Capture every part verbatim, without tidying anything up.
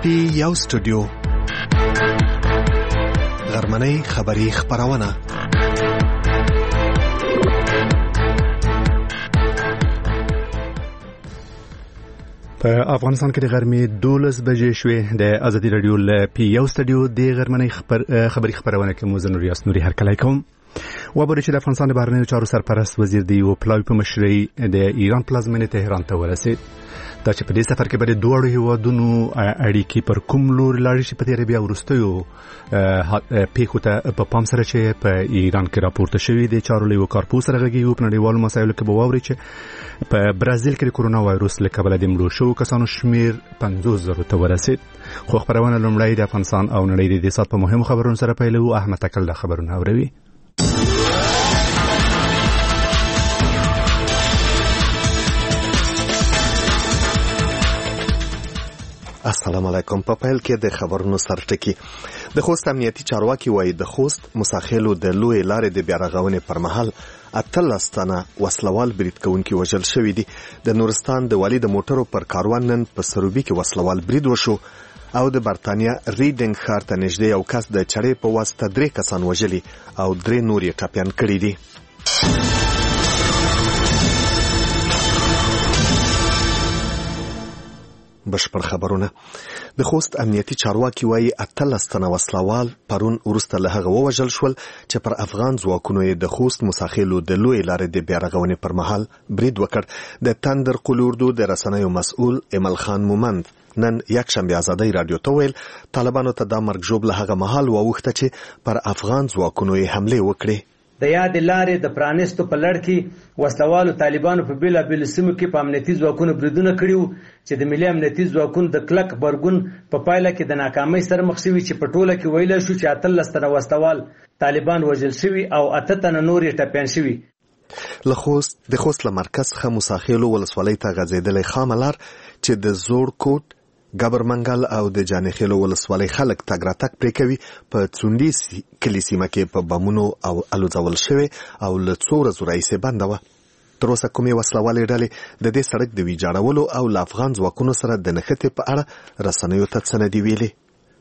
پی یو سټوډیو غرمنۍ خبری خبرونه په افغانستان کې د غرمې دولس بجې شوې. د ازادي رادیو ل پی یو سټوډیو د غرمنۍ خبر خبری خبرونه کې موزن ریاست نوري هر کله کوم و به چې د افغانستان د بهرنیو چارو سرپرست وزیر دی او پلاوی په مشرۍ د ایران پلازمینې تهران ته ورسید. دا چې په دې سفر کې به د دوه هیوادونو اړیکې پر کوم لور لاړې شي په دې بیا ورستیو پیښو ته په پام سره چې په ایران کې راپورته شوی د چارو لیو کارپوس سره غږی او په نړیوالو مسایلو کې به واوري چې په برازیل کې د کورونا وایروس له کبله د مړو شوو کسانو شمیر پنځوس زره ته ورسید. خو خبرونه لومړی د افغانستان او نړۍ د دې سات په مهمو خبرونو سره پیلو. احمد تکل د خبرونه اوروي. السلام علیکم. په پیل کې د خبرونو سرټکی. د خوست امنیتي چارواکي وایي د خوست مساخیلو د لوی لارې د بیارغونې پر مهال اتلس تنه وسلوال برید کوونکي وژل شوي دي. د نورستان د والی د موټرو پر کاروان نن په سروبي کې وسلوال برید وشو او د برتانیا ریډینګ ښار ته نږدې یو کس د چړې په واسطه درې کسان وژلي او درې نور یې ټپیان کړي دي. بشپړ خبرونه. د خوست امنیتي چارواکي وایي اتلس تنه وسلوال پرون وروسته له هغه ووژل شول چې پر افغان ځواکونو یې د خوست مساخیلو د لوی لارې د بیارغونې پر مهال برید وکړ. د تندر قلوردو د رسنیو مسؤل امل خان مومند نن یکشنبه ازادي رادیو ته ویل طالبانو ته دا مرګ ژوبله هغه مهال ووخته چې پر افغان ځواکونو یې حمله وکړي. د یاد لارې د پرانستو په لړ کې وسلوالو طالبانو په بیلا بیل سیمو کې په امنیتي ځواکونو بریدونه کړیو چې د ملي امنیتي ځواکونو د کلک برګون په پایله کې د ناکامۍ سره مخ شوي چې په ټوله کې ویل شو چې اتلس تنه وسلوال طالبان وژل شوي او اته تنه نور یې ټپیان شوي. له خوست د خوست له مرکز څخه مساخیلو ولسوالۍ ته غځېدلې خامه لار چې د زوړ کوټ ګبر منګل او د جانخیلو ولسوالۍ خلک تګ راتګ پرې کوي. په څوندي کلي سیمه کې په بمونو او الوځول شوی او له څو ورځو راهیسې بنده وه. تر اوسه کومې وسلوالې ډلې د دې سړک د ویجاړولو او له افغان ځواکونو سره د نښتې په اړه رسنیو ته څه نه دي ویلي.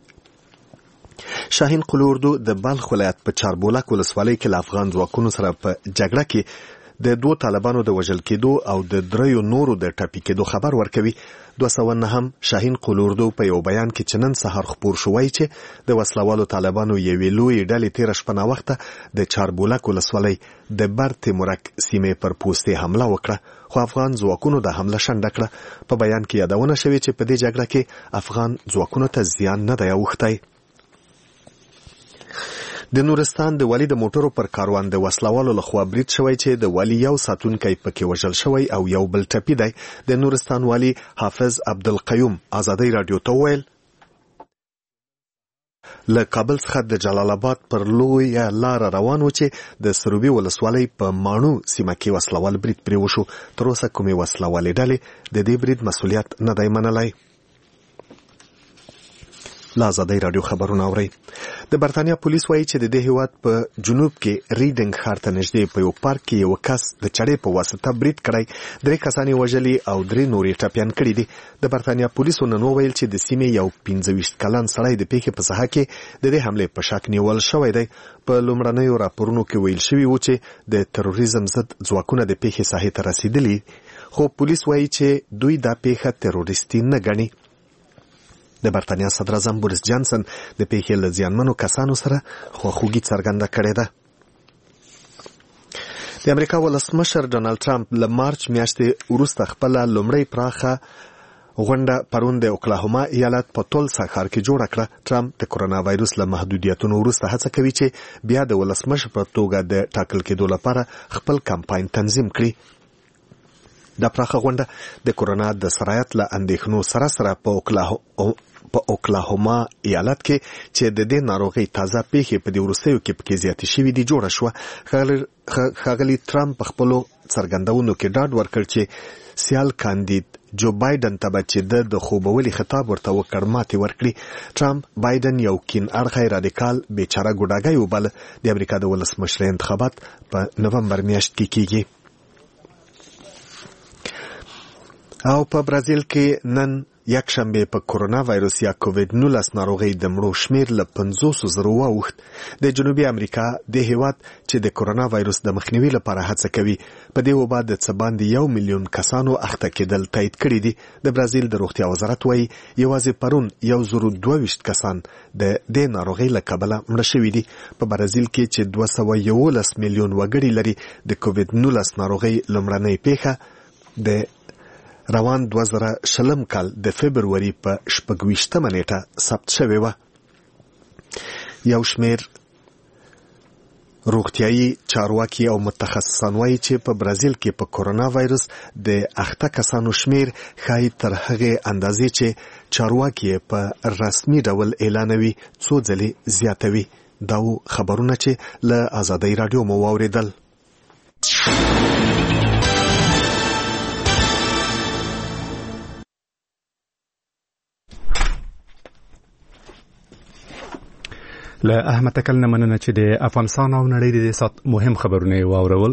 شاهین قلوردو د بلخ ولایت په چاربولک ولسوالۍ کې له افغان ځواکونو سره په جګړه کې د دوه طالبانو د وژل کېدو او د دریو نورو د ټپي کېدو خبر ورکوي. دوه سوه نهم شاهین قلوردو په یو بیان کې چې نن سهار خپور شوی چې د وسلوالو طالبانو یوې لویې ډلې تېره شپه ناوخته د چاربولک ولسوالۍ د بر تیمورک سیمې پر پوستې حمله وکړه خو افغان ځواکونو د حمله شنډه کړه. په بیان کې یادونه شوې چې په دې جګړه کې افغان ځواکونو ته زیان نه دی اوښتی. د نورستان د والی د موټرو پر کاروان د وسلوالو لخوا برید شوی چې د والی یو ساتونکی پکې وژل شوی او یو بل ټپي دی. د نورستان والی حافظ عبدالقیوم ازادي رادیو ته ویل له کابل څخه د جلال آباد پر لویه لار روان و چې د سروبي ولسوالۍ په ماڼو سیمه کې وسلوال برید پرې وشو. تر اوسه کومې وسلوالې ډلې د دې برید مسؤلیت نه دی منلی. لا ازادي رادیو خبرونه اوري. د برتانیا پولیس وایي چې د دې هیواد په جنوب کې ریډینګ ښار ته نږدې په یو پارک کې یو کس د چړې په واسطه برید کړی. درې کسان یې وژلي او درې نور یې ټپیان کړي دي. د برتانیا پولیسو نن وویل چې د سیمې یو پنځه ویشت کلن سړی د پیښې په ساحه کې د دې حملې په شک نیول شوی دی. په لومړنیو راپورونو کې ویل شوي و چې د تروریزم ضد ځواکونه د پیښې ساحې ته رسیدلي خو پولیس وایي چې دوی دا پیښه تروریستي نه ګڼي. د برتانیا صدر اعظم بوریس جانسن د پیښې له زیانمنو کسانو سره خواخوږي څرګنده کړې ده. د امریکا ولسمشر ډانلډ ټرمپ له مارچ میاشتې وروسته خپله لومړۍ پراخه غونډه پرون د اوکلاهوما ایالت په تولسا ښار کې جوړه کړه. ټرمپ د کورونا وایروس له محدودیتونو وروسته هڅه کوي چې بیا د ولسمشر په توګه د ټاکل کېدو لپاره خپل کمپاین تنظیم کړي. دا پراخه غونډه د کورونا د سرایت له اندېښنو سره سره په اوکلاهوما په اوکلاهوما ایالت کې چې د دې ناروغۍ تازه پیښې په دې وروستیو کې پکې زیاتې شوې دي جوړه شوه. ښاغلي ټرمپ په خپلو څرګندونو کې ډاډ ورکړ چې سیال کاندید جو بایدن ته به چې د خوبولي خطاب ورته وکړ ماتې ورکړي. ټرمپ بایدن یو کین اړخی رادیکال بیچاره ګوډاګی وباله. د امریکا د ولسمشر انتخابات په نومبر میاشت کې کیږي. او په برازیل کې نن یک شنبه په کورونا وایروس یا کووید نولس ناروغي د مړو شمیر له پنځوس زرو واوښت. د جنوبي امریکا د هیواد چې د کورونا وایروس د مخنیوي لپاره هڅه کوي په دې وبا د څه باندې یو میلیون کسانو اخته کېدل تایید کړي دي. د برازیل د روغتیا وزارت وایي یوازې پرون یو زرو دوه ویشت کسان د دې ناروغۍ له کبله مړه شوي دي. په برازیل کې چې دوه سوه یولس میلیون وګړي لري د کووید نولس ناروغۍ لومړنۍ پیښه د روان دوه زره شلم کال د فبروري په شپږ ویشتمه نیټه ثبت شوې وه. یو شمیر روغتیايي چارواکي او متخصصان وایي چې په برازیل کې په کورونا وایروس د اخته کسانو شمیر ښایي تر هغې اندازې چې چارواکي په رسمي ډول اعلانوي څو ځلې زیاتوي. دا خبرونه چې له آزادۍ راډیو مو واورېدل. له احمد تکل نه مننه چې د افغانستان او نړۍ د سات مهم خبرونه واورول.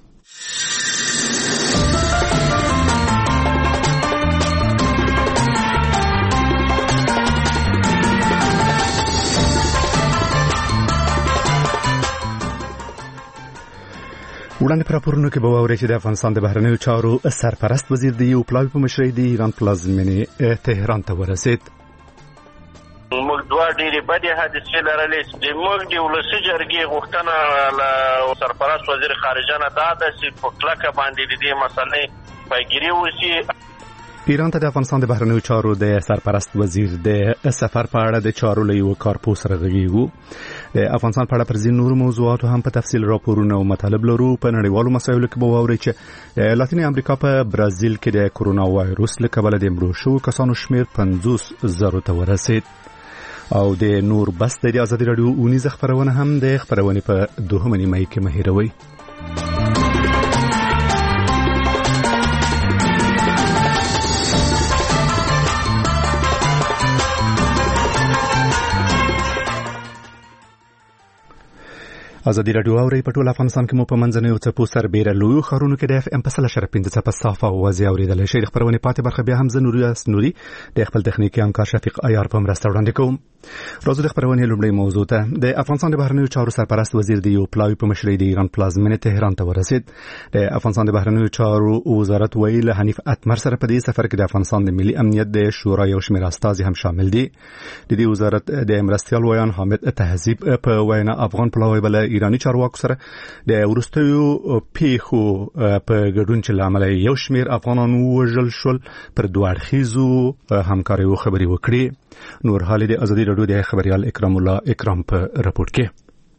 وړاندې پر راپورونو کې به واورئ چې د افغانستان د بهرنیو چارو سرپرست وزیر د یو پلاوي په مشرۍ د ایران پلازمینې تهران ته ورسېد. موږ دوه ډېرې بدې حادثې لرلې. د موږ د ولسي جرګې غوښتنه له سرپرست وزیر خارجه نه دا ده چې په کلکه باندې د دې مسلې پیگیري وشي. ایران ته د افغانستان د بهرنیو چارو د سرپرست وزیر د سفر په اړه د چارو له یو کارپوس سره غږیږو. د افغانستان په اړه پر ځینو نورو موضوعاتو هم په تفصیل راپورونه او مطالب لرو. په نړیوالو مسایلو کې به واورئ چې د لاتینې امریکا په برازیل کې د کورونا وایروس له کبله د مړو شوو کسانو شمیر پنځوس زرو ته ورسېد. او د نور بس د آزادۍ راډیو اونیزه خبرونه هم د خبرونې په دوهمه نیمه کې مه هېروئ. آزادي راډیو اوري په ټول افغانستان کې مو په منځنیو څپو سربېره لویو ښارونو کې د اف ام په سل اشاریه پنځه څپه صافه اوازې اورېدلی شئ. د خپرونې پاتې برخه بیا هم زه نوریاس نوري د خپل تخنیکي همکار شفیق عیار په مرسته وړاندې کوم. راځو د خپرونې لومړۍ موضوع ته. د افغانستان د بهرنیو چارو سرپرست وزیر د یو پلاوي په مشرۍ د ایران پلازمینې تهران ته ورسېد. د افغانستان د بهرنیو چارو وزارت ویلي له حنیف اتمر سره په دې سفر کې د افغانستان د ملي امنیت د شورا یو شمېر استازي هم شامل دي. د دې وزارت د مرستیال ویان حامد تهذیب په وینا افغان پلاوی بل ایرانی چارواکو سره د ورستیو پیښو په ګډون چې لامل یو شمیر افغانانو وژل شول پر دوه اړخیزو همکاریو خبري وکړي. نور حال د آزادي راډیو د خبريال اکرام الله اکرام په رپورت کې.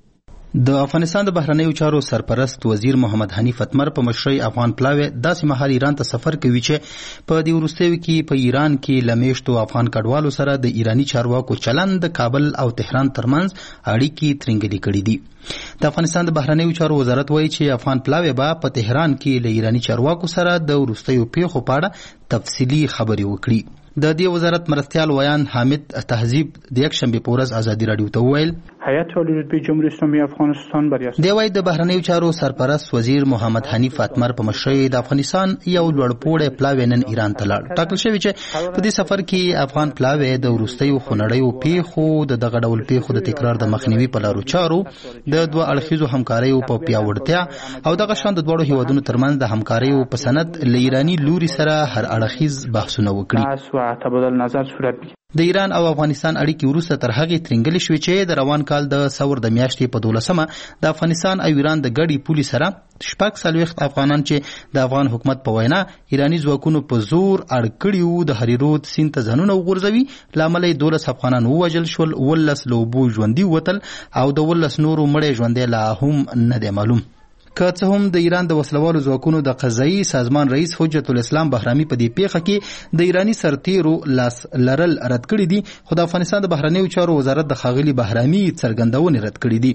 د افغانستان د بهرنیو چارو سرپرست وزیر محمد حنیف اتمر په مشرۍ افغان پلاوی داسې مهال ایران ته سفر کوي چې په دې وروستیو کې په ایران کې لمیشتو افغان کډوالو سره د ایرانی چارواکو چلند د کابل او تهران ترمنځ اړیکې ترنګلې کړې دي. د افغانستان د بهرنیو چارو وزارت وایي چې افغان پلاوی به په تهران کې له ایرانی چارواکو سره د وروستیو پیښو په اړه تفصیلي خبرې وکړي. د دې وزارت مرستیال ویان حامد تهذیب د یک شنبه په ورځ آزادي راډیو ته وویل هیئت علوی جمهوری اسلامی افغانستان بریا دی وایي د بهرنیو چارو سرپرست وزیر محمد حنیف اتمر په مشرۍ د افغانستان یو لوړپوړی پلاوی نن ایران ته لاړ. ټاکل شوی چې په دې سفر کې افغان پلاوی د وروستیو خونړیو پیښو د دغه ډول پیښو د تکرار د مخنیوي په لارو چارو د دوه اړخیزو همکاریو په پیاوړتیا او دغه شان د دواړو هیوادونو ترمنځ د همکاریو په سند له ایرانی لوري سره هر اړخیز بحثونه وکړي. تبادل نظر صورت بگیرد. د ایران او افغانستان اړیکې وروسته تر هغې ترنګلې شوې چې د روان کال د ثور د میاشتې په دولسمه د افغانستان او ایران د ګډې پولې سره شپږ څلوېښت افغانان چې د افغان حکومت په وینا ایرانی ځواکونو په زور اړ کړي وو د هریرود سیند ته ځانونه وغورځوي له امله یې دولس افغانان ووژل شول، ولس له اوبو ژوندي ووتل او د ولس نورو مړی ژوندی لا هم نه دی معلوم. که څه هم د ایران د وسلوالو ځواکونو د قضایي سازمان رئیس حجت الاسلام بهرامي په دې پیښه کې د ایرانی سرتیرو لاس لرل رد کړي دي، خو د افغانستان د بهرنیو چارو وزارت د ښاغلي بهرامي څرګندونې رد کړي دي.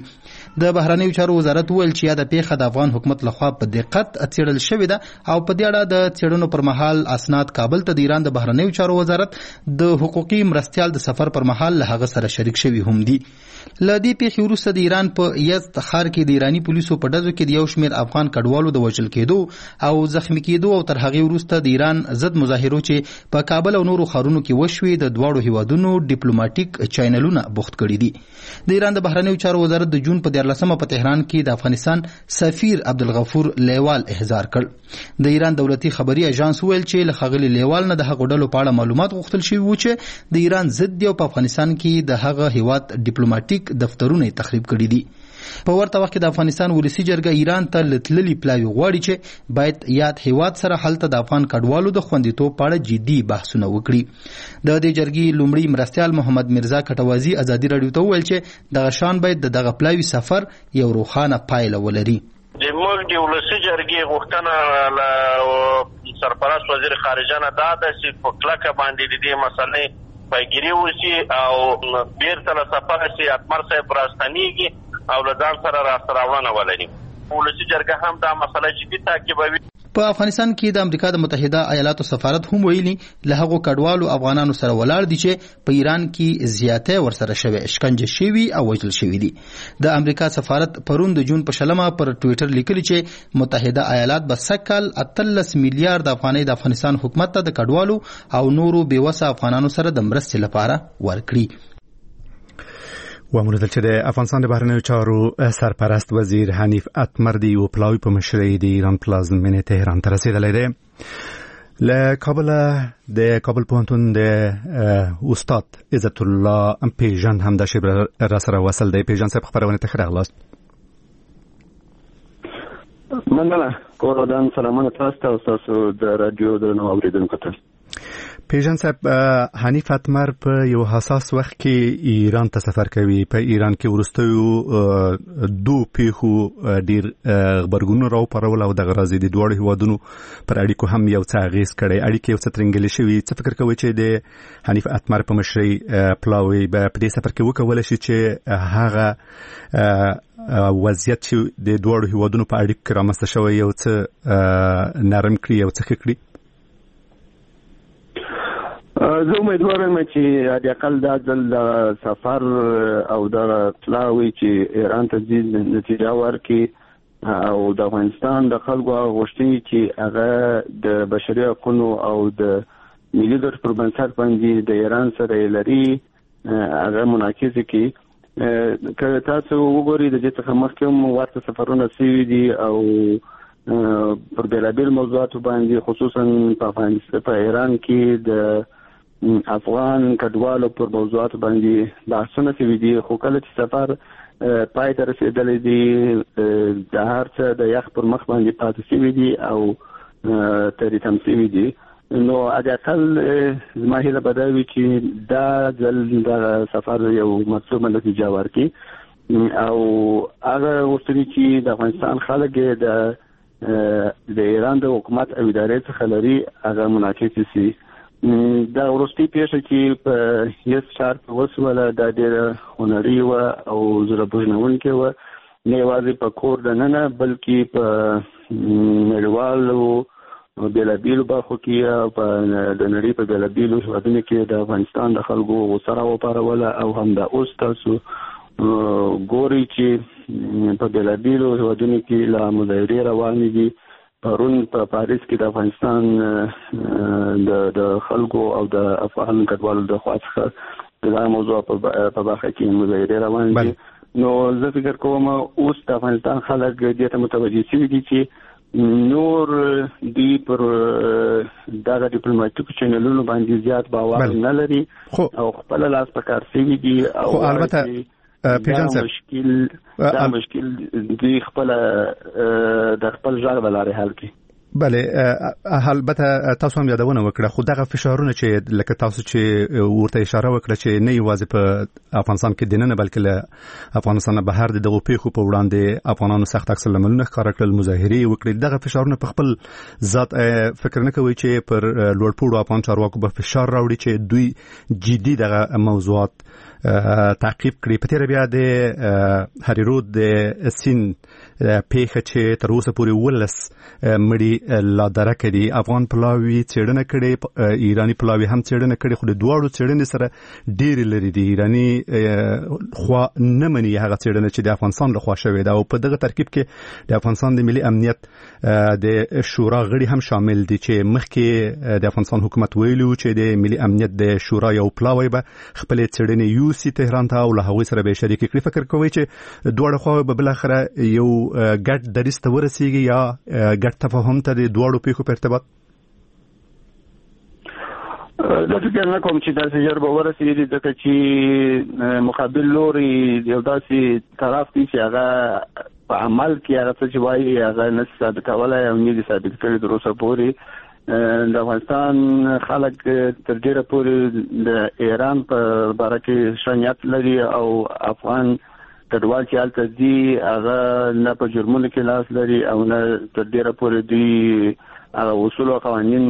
د بهرنیو چارو وزارت وویل چې دا پیښه د افغان حکومت لخوا په دقت څېړل شوې ده او په دې اړه د څېړنو پر مهال اسناد کابل ته د ایران د بهرنیو چارو وزارت د حقوقي مرستیال د سفر پر مهال له هغه سره شریک شوي هم دي. له دې پیښې وروسته د ایران په یزد ښار کې د ایراني پولیسو په ډزو کې د یو شمېر افغان کډوالو د وژل کېدو او زخمي کېدو او تر هغې وروسته د ایران ضد مظاهرو چې په کابل او نورو ښارونو کې وشوې د دواړو هیوادونو ډیپلوماټیک چینلونه بوخت کړي دي. د ایران د بهرنیو چارو وزارت د جون په دیارلسمه په تهران کې د افغانستان سفیر عبدالغفور لیوال احضار کړ. د ایران دولتي خبري اژانس ویل چې له ښاغلي لیوال نه د هغو ډلو په اړه معلومات غوښتل شوي وو چې د ایران ضد دي او په افغانستان کې د هغه هیواد ډیپلوماټیک دفترونه تخریب کړي دي. په ورته وخت کې د افغانستان ولسي جرګه ایران ته لتللي پلاوی غواړي چې باید یاد هیواد سره هلته د افغان کډوالو د خوندیتوب په اړه جدي بحثونه وکړي. د دې جرګې لومړي مرستیال محمد مرزا کټوازي ازادي راډیو ته وویل چې دغه شان باید د دغه پلاوی سفر یو روښانه پایله ولري. د موږ د ولسي جرګې غوښتنه له سرپرست وزیر خارجه نه دا ده چې په کلکه باندې د دې مسلې پیګیري وشي او بیرته له سفر شي اتمر صاحب راستنیږي او له ځان سره راسته راوړنه ولري. ولسي جرګه هم دا مسله جدي تعقیبوي. په افغانستان کې د امریکا د متحده ایالاتو سفارت هم ویلي له هغو کډوالو افغانانو سره ولاړ دي چې په ایران کې زیاته ورسره شوی شکنجه شوي او وژل شوي دي. د امریکا سفارت پرون د جون په شلمه پر ټویټر لیکلي چې متحده ایالات به سکل اتلس میلیارډ افغانۍ د افغانستان حکومت ته د کډوالو او نورو بېوسه افغانانو سره د مرستې لپاره ورکړي. واموندل چې د افغانستان د بهرنیو چارو سرپرست وزیر حنیف اتمر د یو پلاوی په مشرۍ د ایران پلازمینې تهران ته رسېدلی دی. له کابل د کابل پوهنتون د استاد عزت الله پیژن هم د شبر را سره وصل دی. پیژن صاحب خبرونه ته ښه راغلاست. مننه. کورودان سلامونه تاسو ته او تاسو د رادیو درنو اوریدونکو ته. پیژن صاحب حنیف اتمر په یو حساس وخت کې ایران ته سفر کوي. په ایران کې وروستیو دو پیښو ډیر خبرګونونه راوپارول او دغه راځي د دوه هیوادونو پر اړیکو هم یو څه اغیز کړی. اړیکې یو څه ترنګلې شوي. څه فکر کوئ چې د حنیف اتمر په مشرۍ پلاوی به په دې سفر کې وکولی شي چې هغه وضعیت چې د دوه هیوادونو په اړیکو کې رامنځته شوی یو څه نرم کړي یو څه ښه کړي؟ زه امیدوار یم چې حداقل دا ځل د سفر او د پلاوی چې ایران ته ځي نتیجه ورکړي او د افغانستان د خلکو غوښتنې چې هغه د بشري حقوقو او د ملي ګټو پر بنسټ باندې د ایران سره لري هغه منعکس کړي. که تاسو وګورئ د دې څخه مخکې هم ورته سفرونه شوي دي او پر بېلابېل موضوعاتو باندې خصوصا په افغانستان په ایران کې د افغان کډوالو پر موضوعات باندې بحثونه شوي دي. خو کله چې سفر پای ته رسېدلی دی د هر څه د یخ پر مخ باندې پاتې شوي دي او تریتم شوي دي. نو حداقل زما هیله به دا وي چې دا ځل د سفر یو مطلوبه نتیجه ورکړي او هغه غوښتنې چې د افغانستان خلک د د ایران د حکومت او ادارې څخه لري هغه منعکس شي. دا وروستۍ پیښه چې په یس ښار کې وسوله دا ډېره هنري وه او زړه بوژنونکې وه، نه یوازې په کور دننه بلکې په نړیوالو بېلابېلو برخو کې او په د نړۍ په بېلابېلو هېوادونو کې د افغانستان د خلکو غوسه راوپاروله او همدا اوس تاسو ګورئ چې په بېلابېلو هېوادونو کې لا مظاهرې روانې دي. پرون په پاریس کې د افغانستان د خلکو او د افغان کډوالو د خوا څخه دا موضوع په برخه کې مظاهرې روانې دي. نو زه فکر کوم اوس د افغانستان خلک دې ته متوجه شوي دي چې نور دوی پر دغه ډیپلوماټیکو چینلونو باندې زیات باور نه لري او خپل لاس په کار شوي دي او البته پیژن صاحب مشکل دا مشکل دوی خپل د خپل ځای بلاره حل کړي. بله البته تاسو هم یادونه وکړه خو دغه فشارونه چې لکه تاسو چې ورته اشاره وکړه چې نه یوازې په افغانستان کې دننه بلکې له افغانستان بهر د دغه پیښو په وړاندې افغانانو سخت عکس العملونه ښکاره کړل، مظاهرې وکړې. دغه فشارونه په خپل ذات فکر نه کوي چې پر لوړپوړو افغان چارواکو به فشار راوړي چې دوی جدي دغه موضوعات تعقیب کړي. په تیر بیا د هریرود د سین پیښه چې تر اوسه پورې ولس مړي لا درکه دي. افغان پلاوی څېړنه کړې، ایرانی پلاوی هم څېړنه کړې، خو د دواړو څېړنې سره ډېرې لري دي. ایرانی خوا نه مني هغه څېړنه چې د افغانستان لخوا شوې ده، او په دغه ترکیب کې د افغانستان د ملي امنیت د شورا غړي هم شامل دي چې مخکې د افغانستان حکومت ویلو چې د ملي امنیت د شورا یو پلاوی به خپل څېړنې یوسي تهران ته او له هغوی سره به شریک کړي. فکر کوي چې دواړه خواوې به بالاخره یو ګډ دریځ ته ورسیږي یا ګډ تفاهم ته د دواړو پیښو په ارتباط؟ دا فکر نه کوم چې داسې ژر به ورسېږي، ځکه چې مقابل لوري یو داسې طرف دی چې هغه په عمل کې هغه څه چې وایي هغه نه ثابت کولی او نه دي ثابت کړي تر اوسه پورې. د افغانستان خلک تر ډېره پورې د ایران په باره کې ښه نیت لري او افغان کډوال چې هلته دي هغه نه په جرمونو کې لاس لري او نه تر ډېره پورې دوی هغه اصول او قوانین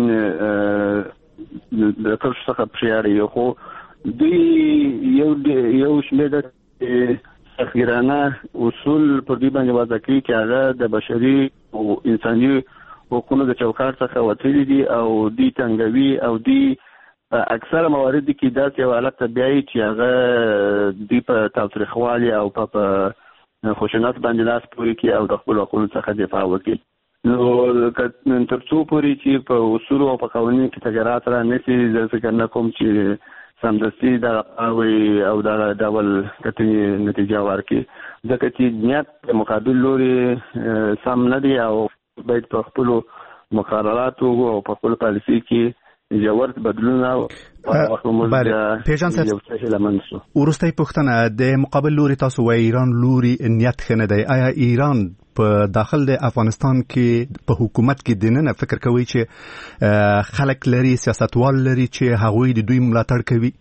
د کرښو څخه پرې اړوي. خو دوی یو یو شمېر سفیرانه اصول پر دوی باندې وضع کوي چې هغه د بشري او انساني حقوقو د چوکاټ څخه وتلي دي او دوی تنګوي او دوی اکثره موارد کې داسې یو حالت ته بیایي چې هغه دوی په تاوتریخوالي او په خشونت باندې لاس پورې کړي او د خپلو حقونو څخه دفاع وکړي. نو تر څو پورې چې په اصولو او په قوانینو کې تغیرات رانشي، زه فکر نه کوم چې سمدستي دغه پلاوی او دغه ډول کتنې نتیجه ورکړي، ځکه چې نیت د مقابل لوري سم نه دی او باید په خپلو مقرراتو او په خپلو پالیسۍ کې ژور بدلونونه پیژان صاحب. وروستۍ پوښتنه د مقابل لوري، تاسو وایي ایران لوري نیت ښه نه دی. آیا ایران په داخل د افغانستان کې په حکومت کې دننه فکر کوي چې خلک لري، سیاستوال لري چې هغوی د دوی ملاتړ کوي؟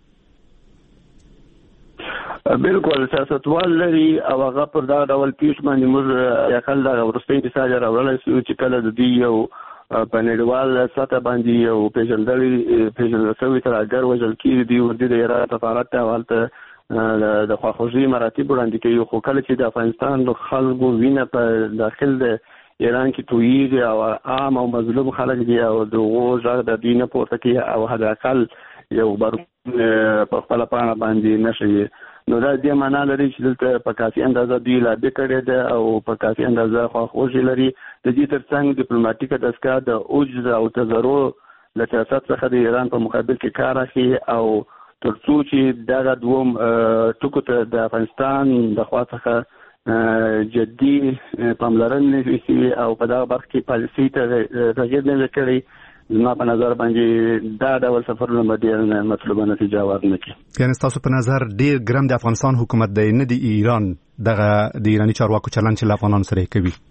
بالکل سیاستوال لري او هغه پر دا ډول پیښ باندې موږ یقل دا وروستۍ مثال راوړلی شو چې کله د دوی یو په نړیوال سطح باندې یو پیژندل پیژندل شوی ترهګر وژل کېږي، دوی ورته د ایران سفارت ته هلته د خواخوږۍ مراتب وړاندې کوي. خو کله چې د افغانستان د خلکو وینه په داخل د ایران کې تویېږي او عام او مظلوم خلک دي او د هغو غږ د دوی نه پورته کوي او حداقل یو غبرګون په خپله پاڼه باندې نه ښیي، نو دا دې معنا لري چې دلته په کافي اندازه دوی لابي کړې ده او په کافي اندازه خواخوږي لري. د دې ترڅنګ ډیپلوماټیکه دستګاه د عجز او تضرع له سیاست څخه د ایران په مقابل کې کار اخلي او تر څو چې دغه دوم ټکو ته د افغانستان د خوا څخه جدي پاملرنه وشي او په دغه برخه کې پالیسۍ ته تغییر نه کړي، زما په نظر باندې دا ډول سفرونه ډېر مطلوبه نتیجه ورنه کړي. یعنې ستاسو په نظر ډېر ګرم د افغانستان حکومت دی، نه د ایران دغه د ایراني چارواکو چلند چې له افغانانو سره یې کوي؟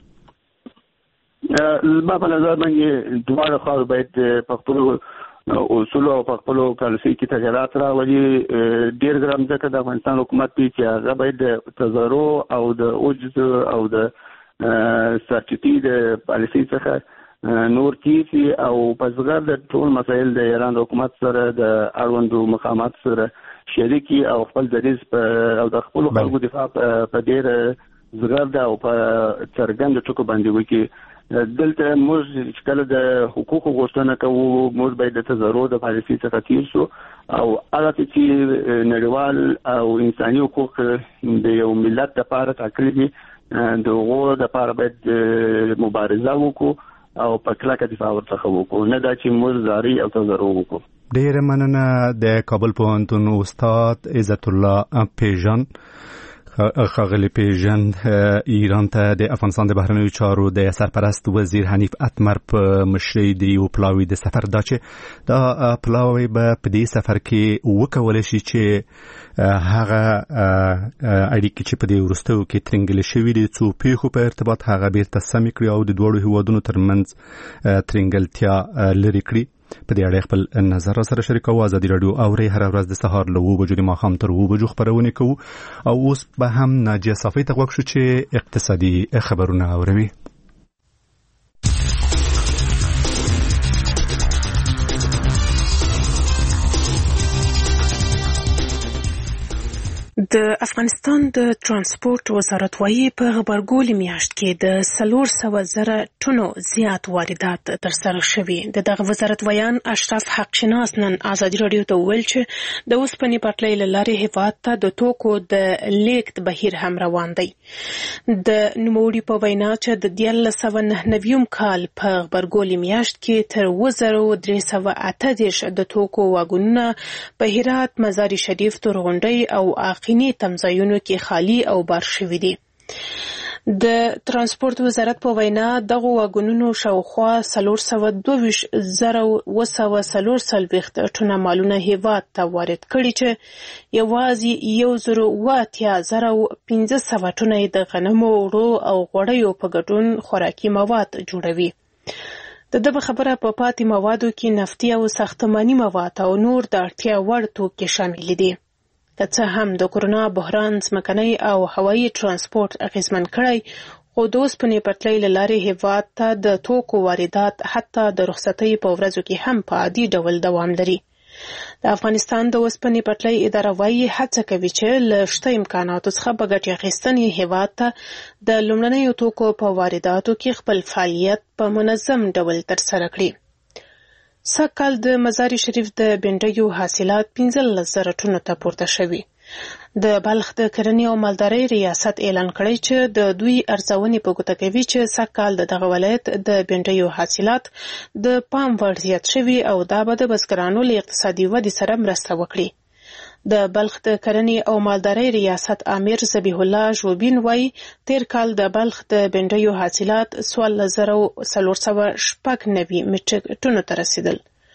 زما په نظر باندې دواړه خواوې باید په خپلو اصولو او په خپلو پالیسۍ کې تغیرات راولي. ډېر ګرم ځکه د افغانستان حکومت دی چې هغه باید د تضرع او د عجز او د سرچتي د پالیسۍ څخه نور کیږي او په زغر د ټول مسایل د ایران حکومت سره د اړوندو مقامات سره شریکي او خپل دریځ او د خپل خلکو دفاع په ډېر زغر ده او په څرګند ټکو باندې وکړي. دلته موږ چې کله د حقوقو غوښتنه کوو موږ باید د تضرع د پالیسۍ څخه تیر شو او هغه چې نړیوال او انساني حقوق د یو ملت لپاره ټاکلي دي د هغو لپاره باید مبارزه وکړو او په کلکه دفاع ورڅخه وکړو، نه دا چې موږ زاري او تضرع وکړو. ډېره مننه د کابل پوهنتون استاد عزت الله پیژان. ښاغلی پیژند ایران ته د افغانستان د بهرنیو چارو د سرپرست وزیر حنیف اتمر په مشرۍ د یو پلاوي د سفر دا چې دا پلاوی به په دې سفر کې وکولی شي چې هغه اړیکې چې په دې وروستیو کې ترنګلې شوي دي څو پیښو په ارتباط هغه بیرته سمې کړي او د دواړو هیوادونو ترمنځ ترنګلتیا لرې کړي. په دې اړه خپل نظر را سره شریکوو. ازادي راډیو اوري هر ورځ د سهار له اوه بجو د ماښام تر اوه بجو خپرونه کوو او اوس به هم ناجیه صافی ته غوږ شو چې اقتصادي خبرونه اوروي. د افغانستان د ترانسپورت وزارت وايي په غبرګولي میاشت کې د څلور سوه زره ټنو زیات واردات ترسره شوي. د دغه وزارت ویان اشرف حق شناس نن ازادي راډیو ته وویل چې د اوسپنې پټلۍ له لارې هېواد ته د توکو د لیږد بهیر هم روان دی. د نوموړي په وینا چې د دیارلس سوه نهه نوي کال په غبرګولي میاشت کې تر اووه زره درې سوه اته دېرش د توکو واګونونه په هرات، مزار شریف، تورغونډۍ او اقینې تمځایونو کې خالی او بار شوي دي. د ترانسپورت وزارت په وینا دغه واګونونو شاوخوا څلور سوه دوه ویشت زره اوه سوه څلور څلوېښت ټنه مالونه هېواد ته وارد کړي چې یوازې یو زر اوه اتیا زره پنځه سوه ټنه یې د غنمو، وړو او غوړیو په ګډون خوراکي مواد جوړوي. د دغه خبره په پاتې موادو کې نفتي او ساختماني مواد او نور د اړتیا وړ توکي شامل دي. که څه هم د کورونا بحران ځمکنی او هوایي ترانسپورت اغیزمن کړی، خو د اوسپنې پټلۍ له لارې هېواد ته د توکو واردات حتی د رخصتۍ په ورځو کې هم په عادي ډول دوام لري. د افغانستان د اوسپنې پټلۍ اداره وايي هڅه کوي چې له شته امکاناتو څخه په ګټې اخیستنې هېواد ته د لومړنیو توکو په وارداتو کې خپل فعالیت په منظم ډول ترسره کړي. سږ کال د مزار شریف د بنډیو حاصلات پنځلس زره ټنو ته پورته شوي. د بلخ د کرنې او مالدارۍ ریاست اعلان کړی چې د دوی ارزونې په ګوته کوي چې سږ کال د دغه ولایت د بنډیو حاصلات د پام وړ زیات شوي او دا به د بزګرانو له اقتصادي ودې سره مرسته وکړي. د بلخ د کرنې او مالدارۍ ریاست امیر ذبیح الله ژوبین وايي تیر کال د بلخ د بنډیو حاصلات څوارلس زره څلور سوه شپږ نوي میټریک ټنو ته رسیدل.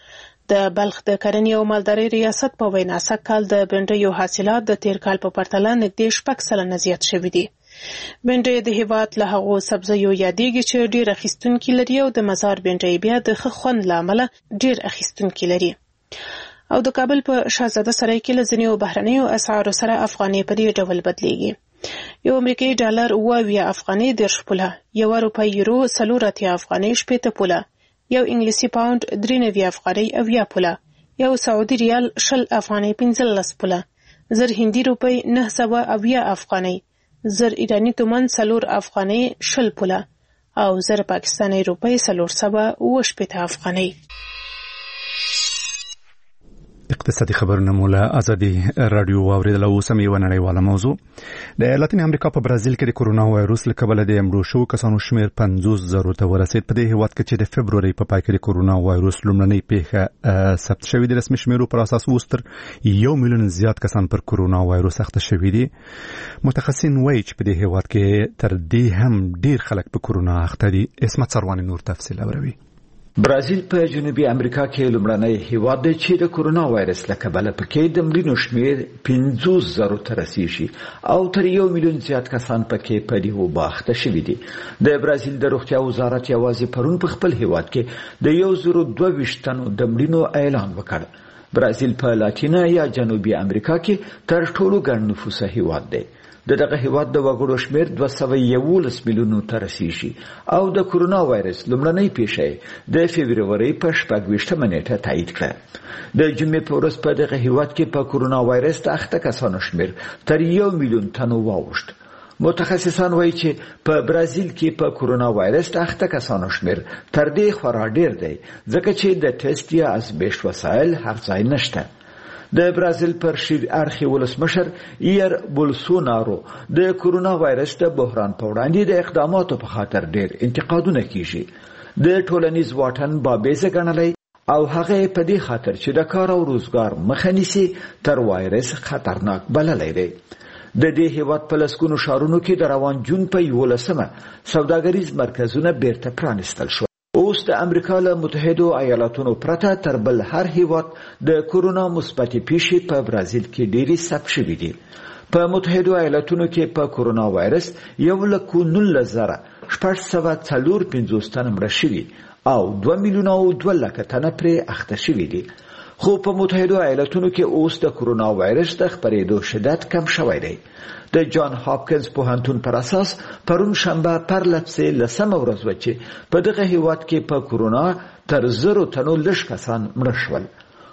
د بلخ د کرنې او مالدارۍ ریاست په وینا سږ کال د بنډیو حاصلات د تیر کال په پرتله نږدې شپږ سلنه زیات شوي دي. بنډۍ د هېواد له هغو سبزیو یادېږي چې ډېر اخیستونکي لري او د مزار بنډۍ بیا د ښه خوند له امله ډېر اخیستونکي لري. او د کابل په شاهزاده سرای کې له ځینو بهرنیو اسعارو سره افغانۍ په دې ډول بدلیږي. یو امریکایي ډالر اوه اویا افغانۍ دېرش پوله، یوه روپۍ یورو څلور اتیا افغانۍ شپېته پوله، یو انګلیسي پاونډ درې نوي افغانۍ اویا پوله، یو سعودي ریال شل افغانۍ پنځلس پوله، زر هندي روپۍ نهه سوه اویا افغانۍ، زر ایراني تومن څلور افغانۍ شل پوله او زر پاکستاني روپۍ څلور سوه اوه شپېته افغانۍ. اقتصادي خبرونه مولا ازادي رادیو واوریدل. او سم یو نړیواله موضوع د لاتین امریکا په برازیل کې د کورونا وایروس له کبله د امړو شو کسانو شمیر پنځوس زره ته ورسید. په دې هیواد کې چې د فبروري په پای کې د کورونا وایروس لومړنۍ پیښه ثبت شوې د رسمي شمیرو پر اساس وستر یو میلیون زیات کسان پر کورونا وایروس اخته شوي دي. متخصصین وایي چې په دې هیواد کې تر دې هم ډیر خلک په کورونا اخته دي. اسمت سروانی نور تفصیل اوروي. برازیل په جنوبي امریکا کې لومړنی هیواد دی چې د کورونا وایرس له کبله پکې د مړینو شمیر پنځوس زره ته رسیږي او تر یو میلیون زیات کسان پکې په دې وبا اخته شوي دي. د برازیل د روغتیا وزارت یوازې پرون په خپل هیواد کې د یو زر دوه ویشت تنو د مړینو اعلان وکړ. برازیل په لاتینه یا جنوبي امریکا کې تر ټولو ګڼ نفوسه هیواد دی. د دغه هیواد د وګړو شمیر دوه سوه یوولس میلیونو ته رسیږي او د کورونا وایرس لومړنۍ پیښه د فبروري په شپږ ویشتمه نیټه تایید کړه. د جمعې په ورځ په دغه هیواد کې په کورونا وایرس د اخته کسانو شمیر تر یو میلیون تنو واوښت. متخصصان وایي چې په برازیل کې په کورونا وایرس د اخته کسانو شمیر تر دې خورا ډیر دی ځکه چې د ټیسټ یا ازمېښت وسایل هر ځای نشته. د برازیل پر شیر ارخي ولسمشر ایر بولسونارو د کورونا وایرس د بحران په وړاندې د اقداماتو په خاطر ډیر انتقادونه کیږي. د ټولنیز واټن بابیزه ګڼلی او هغه په دې خاطر چې د کار او روزګار مخه نیسي تر وایرس خطرناک بللی دی. د دې هیواد په لسګونو ښارونو کې د روان جون په یولسمه سوداګریز مرکزونه بیرته پرانیستل شو. اوس د امریکا له متحدو ایالاتونو پرته تر بل هر هیواد د کورونا مثبتې پیښې په برازیل کې ډېرې ثبت شوي دي. په متحدو ایالاتونو کې په کورونا وایرس یو لک نولس زره شپږ سوه څلور پنځوس تنه مړه شوي او دوه میلیونه او دوه لکه تنه پرې اخته شوي دي. خو په متحدو ایالاتونو کې اوس د کورونا وایرس د خپرېدو شدت کم شوی دی. د جان هاپکینز پوهنتون پر اساس پرون شنبه پرلپسې لسمه ورځ وه چې په دغه هیواد کې په کورونا تر زرو تنو لږ کسان مړه شول.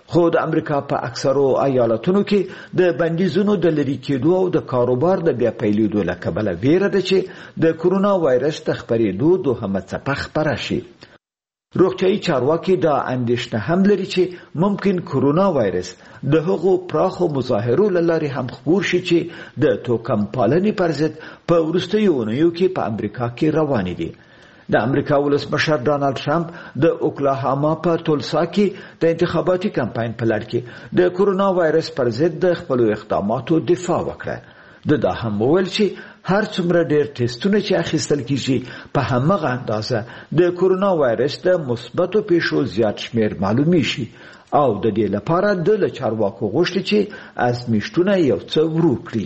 خو د امریکا په اکثرو ایالتونو کې د بندیزونو د لرې کېدو او د کاروبار د بیا پیلېدو له کبله ویره ده چې د کرونا وایرس د خپرېدو دوهمه څپه خپره شي. روغتیايي چارواکي دا اندېښنه هم لري چې ممکن کرونا وایرس د هغو پراخو مظاهرو له لارې هم خپور شي چې د توکم پالنې پر ضد په وروستیو اونیو کې په امریکا کې روانې دي. د امریکا ولسمشر ډانلډ ټرمپ د اوکلاهاما په تولسا کې د انتخاباتي کمپاین په لړ کې د کرونا وایرس پر ضد د خپلو اقداماتو دفاع وکړه. د دا هم وویل چې هر څومره ډېر ټیسټونه چې اخیستل کیږي په همغه اندازه د کرونا وایرس د مثبتو پیښو زیات شمیر معلومی شي او د دې لپاره د چارواکو غوښتي چې ازمیښتونه یو څه ورو کړي.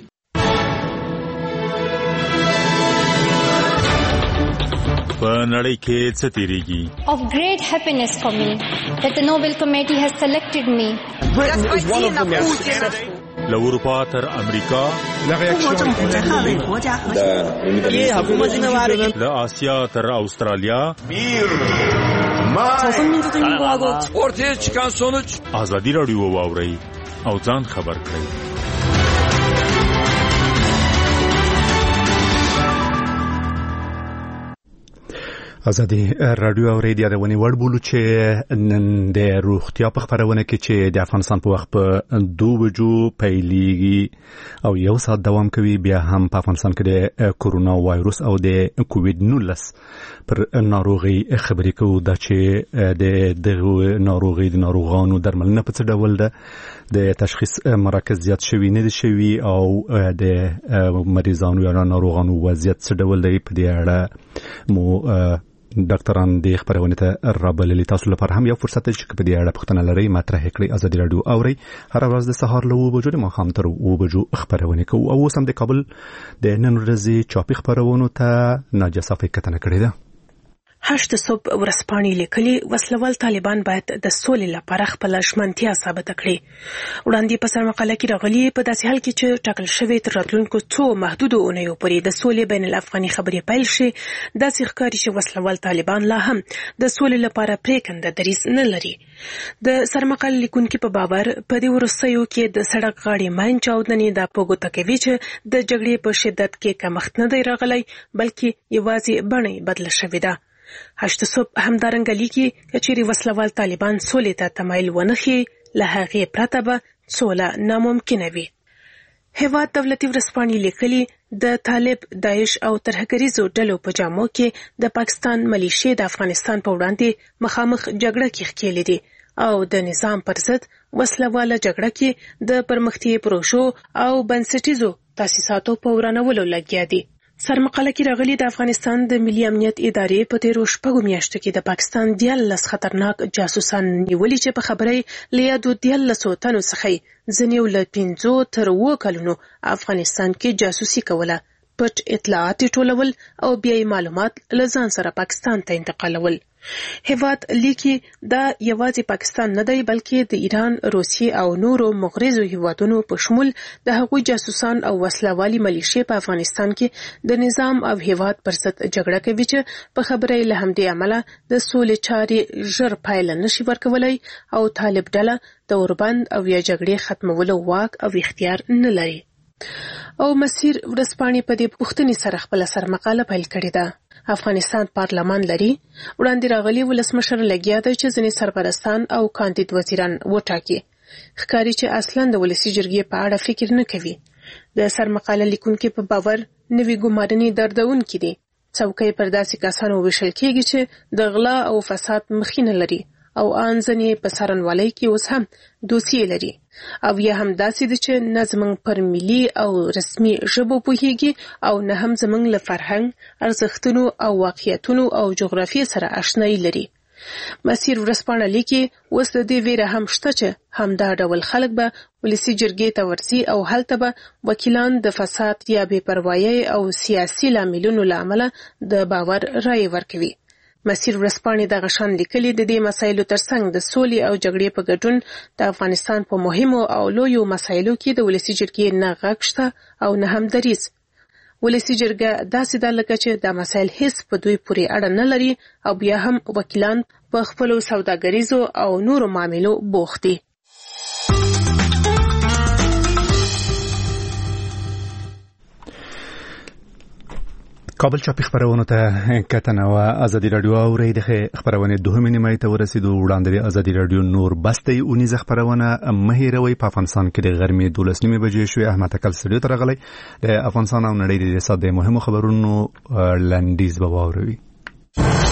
په نړۍ کې څه تیریږي؟ Of great happiness for me that the Nobel Committee has selected me. Britain is one of them. له اروپا تر امریکا، له آسیا تر استرالیا، ortaya çıkan sonuç ازادي رادیو واوري او ځان خبر کړئ. ازادي رادیو او ریډیو د ونی وړ بولو چې نن د روغتیا په خبرونه کې چې د افغانستان په وخت په دوه بجو پیلېږي او یو ساعت دوام کوي. بیا هم په افغانستان کې د کرونا وایروس او د کووید نولس پر ناروغي خبرې کوو دا چې د دغه ناروغي د ناروغانو درملنه په څه ډول ده، د تشخیص مراکز زیات شوي نه دي شوي او د مریضانو یا ناروغانو وضعیت څه ډول دی. په دې اړه مو ډاکټران د خبرونه ته رابللي. تاسو لپاره هم یو فرصت دی چې په دې اړه پوښتنه لرئ مطرح کړئ. ازادي رادیو اوري هر ورځ د سهار له اوه بجو د ماښام تر اوه بجو خبرونه کوو. او اوس هم د کابل د نن ورځې چاپي خبرونو ته ناجیه صافي کتنه کړې ده. هشت صبح ورسپانې لیکلي وسلوال طالبان باید د سولې لپاره خپل ژمنتیا ثابت کړي. وړاندې په سرمقاله کې راغلي په داسې حال کې چې ټاکل شوی تر راتلونکو څو محدودو اونیو پورې د سولې بین الافغاني خبرې پیل شي، داسې ښکاري چې وسلوال طالبان لا هم د سولې لپاره پریکنده دریځ نه لري. د سرمقاله لیکونکي په باور په دې وروستیو کې د سړک غاړې ماین چاودنې د پوګو کوي چې د جګړې په شدت کې کمښت نه دی راغلی بلکې یوازې بڼه بدله شوې ده. هشت صبح همدارنګه لیکي کچېرې وسلوال طالبان سولې ته تمایل ونښي له هغې پرته به سوله ناممکنه وي. هیواد دولتي ورځپاڼې لیکلي د طالب، داعش او ترهګریزو ډلو په جامو کې د پاکستان ملیشې د افغانستان په وړاندې مخامخ جګړه کې ښکېلې دي او د نظام پر ضد وسلواله جګړه کې د پرمختیايي پروژو او بنسټیزو تاسیساتو په ورانولو لګیا دي. سرمقاله کې راغلي د افغانستان د ملي امنیت ادارې په تیرو شپږو میاشتو کې د پاکستان دیارلس خطرناک جاسوسان نیولي چې په خبرې له یادو دیارلسو تنو څخه ځینې له پنځو تر اووه کلونو افغانستان کې جاسوسي کوله، پټ اطلاعات ټولول او بیا معلومات له ځان سره پاکستان ته انتقالول. هیواد لیکي دا یوازې پاکستان نه دی بلکې د ایران، روسیې او نورو مغرضو هیوادونو په شمول د هغوی جاسوسان او وسلوالي ملیشې په افغانستان کې د نظام او هیواد پر ضد جګړه کوي چې په خبره له همدې عمله د سولې چارې ژر پایله نشي ورکولی او طالب ډله د اوربند او یا جګړې ختمولو واک او اختیار نه لري. او مسیر ورځپاڼې په دې پوښتنې سره خپل سرمقاله پیل کړې ده. افغانستان پارلمان لري. وړاندې راغلي ولسمشر لګیا دی چې ځینې سرپرستان او کاندید وزیران وټاکي. ښکاري چې اصلاً د ولسي جرګې په اړه فکر نه کوي. د سرمقاله لیکونکي په باور نوې ګمارنې دردونکې دي. څوکۍ پر داسې کسانو ویشل کېږي چې د غلا او فساد مخینه لري او ان ځنې په څارنوالۍ کې اوس هم دوسیې لري او یا هم داسې دي چې نه زموږ پر ملي او رسمي ژبو پوهیږي او نه هم زموږ له فرهنګ، ارزښتونو او واقعیتونو او جغرافیې سره آشنایي لري. مسیر ورځپاڼه لیکي اوس د دې ویره هم شته چې همدا ډول خلک به ولسي جرګې ته ورځي او هلته به وکیلان د فساد یا بې پروایۍ او سیاسي لاملونو له امله د باور رایې ورکوي. مسیر ورځپاڼې دغه شان لیکلي د دې مسایلو ترڅنګ د سولې او جګړې په ګډون د افغانستان په مهمو او لویو مسایلو کې د ولسي جرګې نه غږ شته او نه هم دریځ. ولسي جرګه داسې ده لکه چې دا مسایل هیڅ په دوی پورې اړه نه لري او بیا هم وکیلان په خپلو سوداګریزو او نورو معاملو بوخت دي. کابل چاپی خبرونه ته کتنه و ازادي رادیو اوري د خبرونه دوهمه نیمه ته ورسېدو وړاندې ازادي رادیو نور بسته اونیز خبرونه مهیروي په افغانستان کې د غرمې دولس نیمه بجې شوې احمد اکل سړیو تر غلې د افغانستان او نړۍ د ساده مهمو خبرونو لنډیز به واوروي.